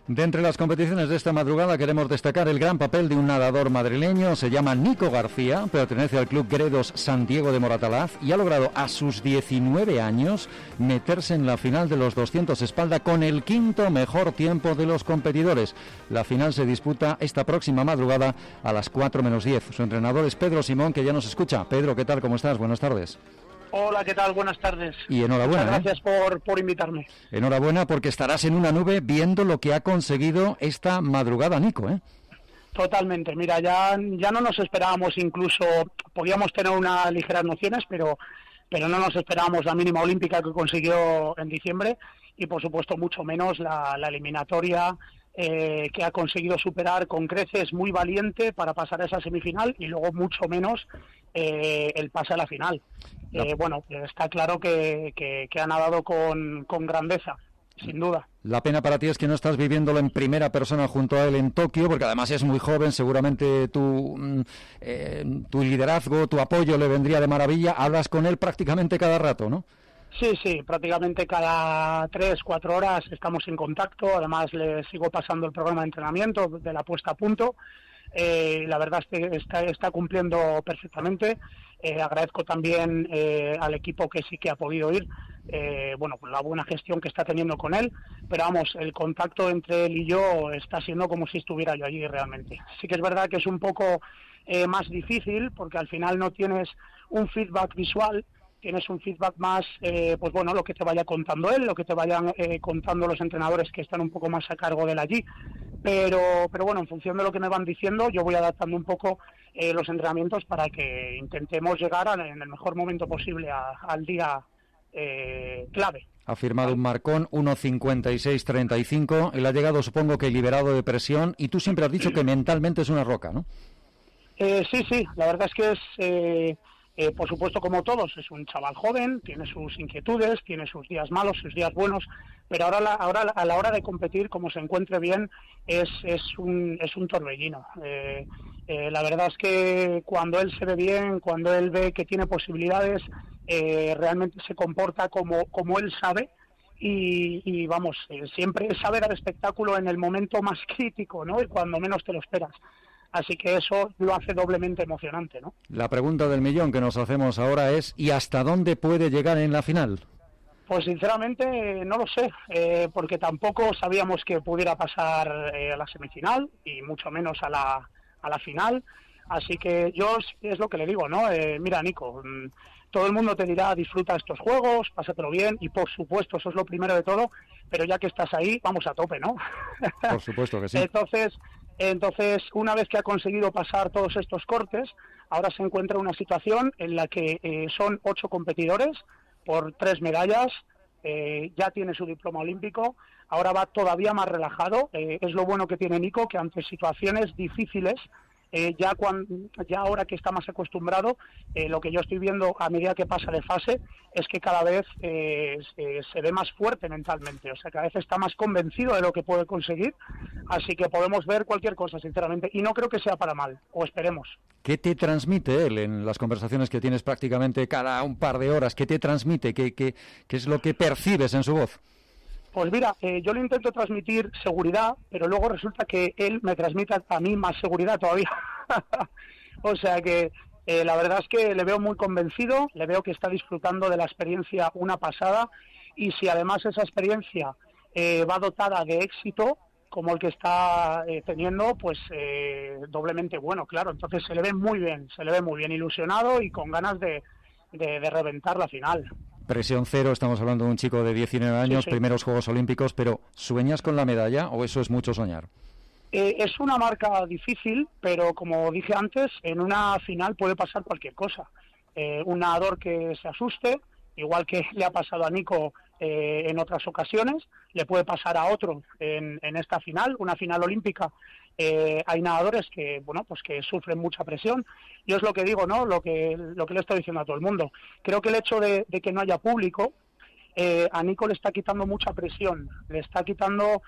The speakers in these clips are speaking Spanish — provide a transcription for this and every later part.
De entre las competiciones de esta madrugada queremos destacar el gran papel de un nadador madrileño. Se llama Nico García, pertenece al Club Gredos San Diego de Moratalaz y ha logrado a sus 19 años meterse en la final de los 200 espalda con el quinto mejor tiempo de los competidores. La final se disputa esta próxima madrugada a las 4 menos 10. Su entrenador es Pedro Simón, que ya nos escucha. Pedro, ¿qué tal? ¿Cómo estás? Buenas tardes. Hola, ¿qué tal? Buenas tardes. Y enhorabuena. Muchas gracias por invitarme. Enhorabuena, porque estarás en una nube viendo lo que ha conseguido esta madrugada, Nico, ¿eh? Totalmente. Mira, ya no nos esperábamos, incluso podíamos tener unas ligeras nociones, pero no nos esperábamos la mínima olímpica que consiguió en diciembre y, por supuesto, mucho menos la eliminatoria que ha conseguido superar con creces, muy valiente para pasar a esa semifinal y luego mucho menos el pase a la final. Bueno, está claro que ha nadado con grandeza, sin duda. La pena para ti es que no estás viviéndolo en primera persona junto a él en Tokio, porque además es muy joven, seguramente tu liderazgo, tu apoyo le vendría de maravilla. Hablas con él prácticamente cada rato, ¿no? Sí, prácticamente cada 3-4 horas estamos en contacto. Además le sigo pasando el programa de entrenamiento de la puesta a punto. La verdad es que está cumpliendo perfectamente. Agradezco también al equipo que sí que ha podido ir, pues la buena gestión que está teniendo con él, pero vamos, el contacto entre él y yo está siendo como si estuviera yo allí realmente. Sí que es verdad que es un poco más difícil porque al final no tienes un feedback visual, tienes un feedback más, lo que te vaya contando él, lo que te vayan contando los entrenadores que están un poco más a cargo de él allí. Pero bueno, en función de lo que me van diciendo, yo voy adaptando un poco los entrenamientos para que intentemos llegar en el mejor momento posible al día clave. Ha firmado un marcón 1.56.35. Él ha llegado, supongo que liberado de presión, y tú siempre has dicho que mentalmente es una roca, ¿no? Sí, la verdad es que es... por supuesto, como todos, es un chaval joven, tiene sus inquietudes, tiene sus días malos, sus días buenos, pero ahora a la hora de competir, como se encuentre bien, es un torbellino. La verdad es que cuando él se ve bien, cuando él ve que tiene posibilidades, realmente se comporta como él sabe. Y vamos, siempre sabe dar espectáculo en el momento más crítico, ¿no? Y cuando menos te lo esperas. Así que eso lo hace doblemente emocionante, ¿no? La pregunta del millón que nos hacemos ahora es: ¿y hasta dónde puede llegar en la final? Pues sinceramente no lo sé, porque tampoco sabíamos que pudiera pasar a la semifinal y mucho menos a la final. Así que yo es lo que le digo, ¿no? Mira, Nico, todo el mundo te dirá disfruta estos juegos, pásatelo bien y por supuesto eso es lo primero de todo, pero ya que estás ahí, vamos a tope, ¿no? Por supuesto que sí. Entonces, una vez que ha conseguido pasar todos estos cortes, ahora se encuentra en una situación en la que son 8 competidores por 3 medallas, ya tiene su diploma olímpico, ahora va todavía más relajado. Es lo bueno que tiene Nico, que ante situaciones difíciles, ya ahora que está más acostumbrado, lo que yo estoy viendo a medida que pasa de fase es que cada vez se ve más fuerte mentalmente, o sea, cada vez está más convencido de lo que puede conseguir, así que podemos ver cualquier cosa, sinceramente, y no creo que sea para mal, o esperemos. ¿Qué te transmite él en las conversaciones que tienes prácticamente cada un par de horas? ¿Qué te transmite? ¿Qué es lo que percibes en su voz? Pues mira, yo le intento transmitir seguridad, pero luego resulta que él me transmite a mí más seguridad todavía. O sea que la verdad es que le veo muy convencido, le veo que está disfrutando de la experiencia una pasada, y si además esa experiencia va dotada de éxito, como el que está teniendo, pues doblemente bueno, claro. Entonces se le ve muy bien ilusionado y con ganas de reventar la final. Presión cero, estamos hablando de un chico de 19 años, sí. Primeros Juegos Olímpicos, pero ¿sueñas con la medalla o eso es mucho soñar? Es una marca difícil, pero como dije antes, en una final puede pasar cualquier cosa. Un nadador que se asuste, igual que le ha pasado a Nico en otras ocasiones, le puede pasar a otro en esta final, una final olímpica. Hay nadadores que que sufren mucha presión. Yo es lo que digo, ¿no? Lo que le estoy diciendo a todo el mundo. Creo que el hecho de que no haya público a Nico le está quitando mucha presión, le está quitando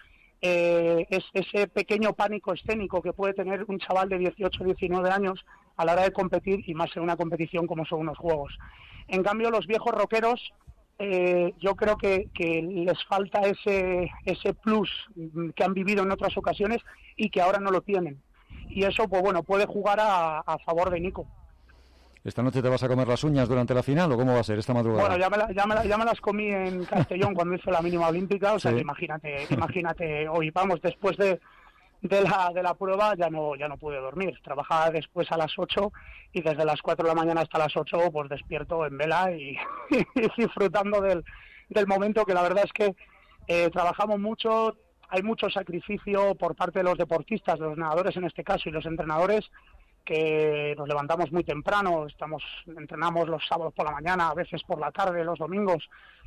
ese pequeño pánico escénico que puede tener un chaval de 18, 19 años a la hora de competir, y más en una competición como son unos juegos. En cambio, los viejos rockeros yo creo que les falta ese plus que han vivido en otras ocasiones y que ahora no lo tienen. Y eso, pues bueno, puede jugar a favor de Nico. ¿Esta noche te vas a comer las uñas durante la final o cómo va a ser esta madrugada? Bueno, ya me las comí en Castellón cuando hice la mínima olímpica, o sea sí. que imagínate hoy, vamos, después de la prueba ya no pude dormir. Trabajaba después a las 8 y desde las 4 de la mañana hasta las 8 pues despierto en vela y disfrutando del momento, que la verdad es que trabajamos mucho, hay mucho sacrificio por parte de los deportistas, de los nadadores en este caso y los entrenadores, que nos levantamos muy temprano, entrenamos los sábados por la mañana, a veces por la tarde, los domingos.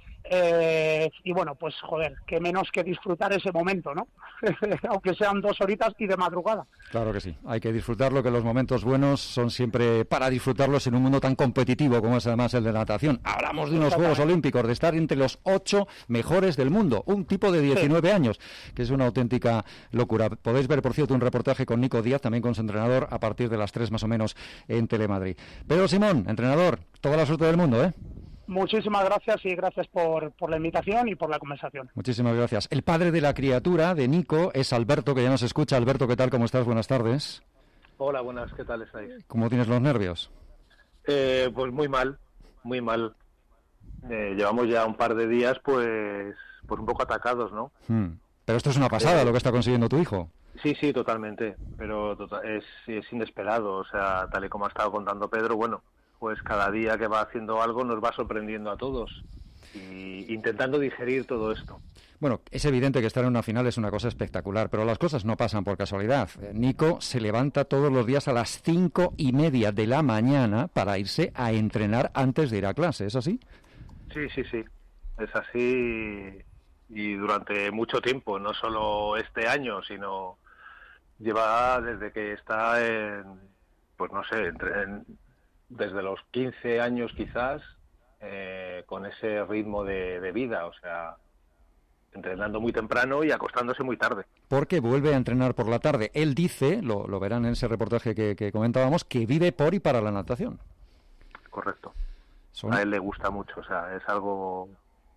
Y bueno, pues joder, que menos que disfrutar ese momento, ¿no? Aunque sean 2 horitas y de madrugada. Claro que sí, hay que disfrutarlo, que los momentos buenos son siempre para disfrutarlos en un mundo tan competitivo como es además el de la natación. Hablamos de unos Juegos Olímpicos, de estar entre los 8 mejores del mundo, un tipo de 19 años, que es una auténtica locura. Podéis ver, por cierto, un reportaje con Nico Díaz, también con su entrenador, a partir de las 3 más o menos en Telemadrid. Pedro Simón, entrenador, toda la suerte del mundo, ¿eh? Muchísimas gracias y gracias por la invitación y por la conversación. Muchísimas gracias. El padre de la criatura, de Nico, es Alberto, que ya nos escucha. Alberto, ¿qué tal? ¿Cómo estás? Buenas tardes. Hola, buenas, ¿qué tal estáis? ¿Cómo tienes los nervios? Pues muy mal, muy mal. Llevamos ya un par de días, pues un poco atacados, ¿no? Pero esto es una pasada lo que está consiguiendo tu hijo. Sí, totalmente, pero es inesperado, o sea, tal y como ha estado contando Pedro, bueno, pues cada día que va haciendo algo nos va sorprendiendo a todos y intentando digerir todo esto. Bueno, es evidente que estar en una final es una cosa espectacular, pero las cosas no pasan por casualidad. Nico se levanta todos los días a las 5:30 de la mañana para irse a entrenar antes de ir a clase, ¿es así? Sí, es así y durante mucho tiempo, no solo este año, sino lleva desde que está pues no sé, desde los 15 años quizás, con ese ritmo de vida, o sea, entrenando muy temprano y acostándose muy tarde. Porque vuelve a entrenar por la tarde. Él dice, lo verán en ese reportaje que comentábamos, que vive por y para la natación. Correcto. A él le gusta mucho, o sea, es algo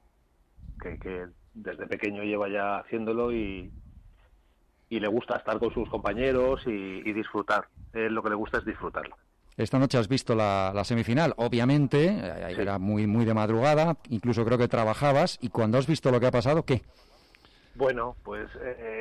que desde pequeño lleva ya haciéndolo y le gusta estar con sus compañeros y disfrutar. Él lo que le gusta es disfrutarlo. Esta noche has visto la semifinal, obviamente, sí. Era muy de madrugada, incluso creo que trabajabas, y cuando has visto lo que ha pasado, ¿qué? Bueno, pues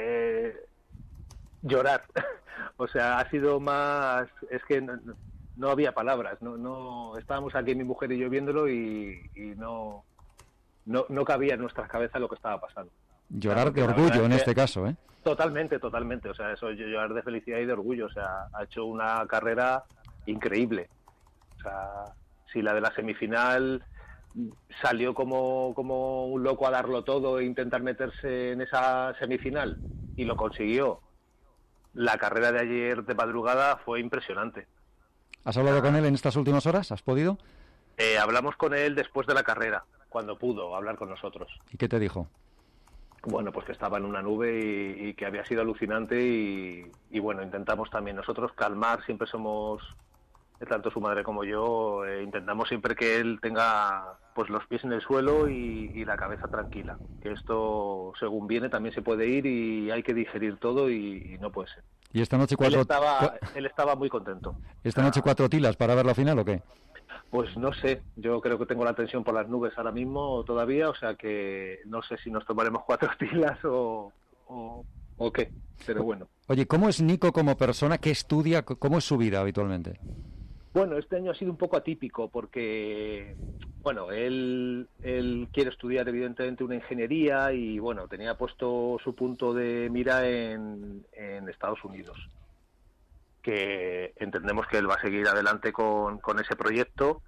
llorar. O sea, ha sido más... Es que no había palabras, no estábamos aquí mi mujer y yo viéndolo y no cabía en nuestras cabezas lo que estaba pasando. Llorar de orgullo en este caso, ¿eh? Totalmente, o sea, eso, llorar de felicidad y de orgullo, o sea, ha hecho una carrera increíble. O sea, si la de la semifinal salió como un loco a darlo todo e intentar meterse en esa semifinal y lo consiguió, la carrera de ayer de madrugada fue impresionante. ¿Has hablado con él en estas últimas horas? ¿Has podido? Hablamos con él después de la carrera, cuando pudo hablar con nosotros. ¿Y qué te dijo? Bueno, pues que estaba en una nube y que había sido alucinante y bueno, intentamos también nosotros calmar, siempre somos, tanto su madre como yo, intentamos siempre que él tenga pues los pies en el suelo y la cabeza tranquila, que esto según viene también se puede ir y hay que digerir todo y no puede ser. ¿Y esta noche él estaba muy contento. ¿Esta noche 4 tilas para ver la final o qué? Pues no sé, yo creo que tengo la tensión por las nubes ahora mismo todavía, o sea que no sé si nos tomaremos 4 tilas o qué, pero bueno. Oye, ¿cómo es Nico como persona? ¿Qué estudia? ¿Cómo es su vida habitualmente? Bueno, este año ha sido un poco atípico porque, bueno, él quiere estudiar evidentemente una ingeniería y, bueno, tenía puesto su punto de mira en Estados Unidos, que entendemos que él va a seguir adelante con ese proyecto.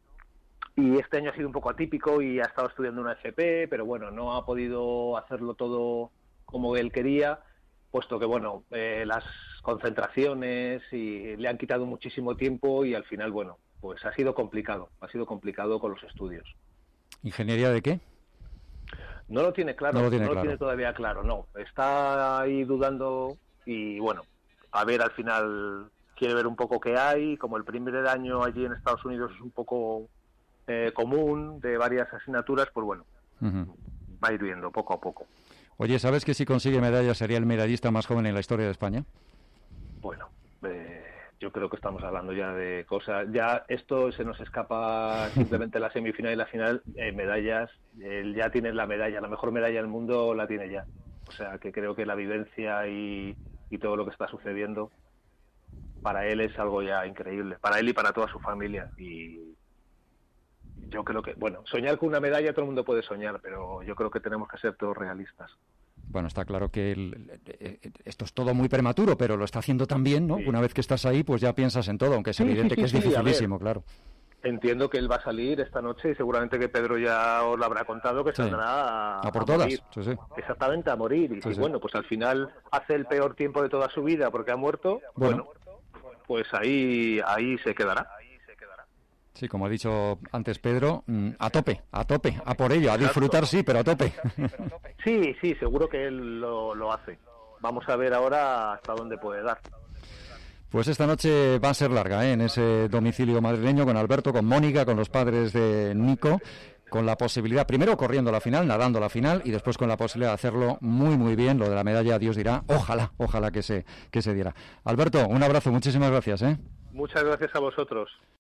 Y este año ha sido un poco atípico y ha estado estudiando una FP, pero bueno, no ha podido hacerlo todo como él quería, puesto que bueno, las concentraciones y le han quitado muchísimo tiempo y al final, bueno, pues ha sido complicado con los estudios. ¿Ingeniería de qué? No lo tiene claro, no lo tiene todavía claro, no. Está ahí dudando y bueno, a ver, al final quiere ver un poco qué hay, como el primer año allí en Estados Unidos es un poco común de varias asignaturas, pues bueno, va a ir viendo poco a poco. Oye, ¿sabes que si consigue medalla sería el medallista más joven en la historia de España? Bueno, yo creo que estamos hablando ya de cosas, ya esto se nos escapa simplemente la semifinal y la final, medallas, él ya tiene la medalla, la mejor medalla del mundo la tiene ya. O sea, que creo que la vivencia y todo lo que está sucediendo para él es algo ya increíble, para él y para toda su familia. Y yo creo que, bueno, soñar con una medalla todo el mundo puede soñar, pero yo creo que tenemos que ser todos realistas. Bueno, está claro que esto es todo muy prematuro, pero lo está haciendo tan bien, ¿no? Sí. Una vez que estás ahí, pues ya piensas en todo, aunque es evidente que es dificilísimo, claro. Entiendo que él va a salir esta noche y seguramente que Pedro ya os lo habrá contado, que saldrá a por todas. Morir. Sí. Exactamente, a morir. Y si, bueno, pues al final hace el peor tiempo de toda su vida porque ha muerto, bueno pues ahí se quedará. Sí, como ha dicho antes Pedro, a tope, a por ello, a disfrutar sí, pero a tope. Sí, seguro que él lo hace. Vamos a ver ahora hasta dónde puede dar. Pues esta noche va a ser larga, en ese domicilio madrileño, con Alberto, con Mónica, con los padres de Nico, con la posibilidad, primero corriendo la final, nadando la final, y después con la posibilidad de hacerlo muy, muy bien. Lo de la medalla, Dios dirá, ojalá que se diera. Alberto, un abrazo, muchísimas gracias. Muchas gracias a vosotros.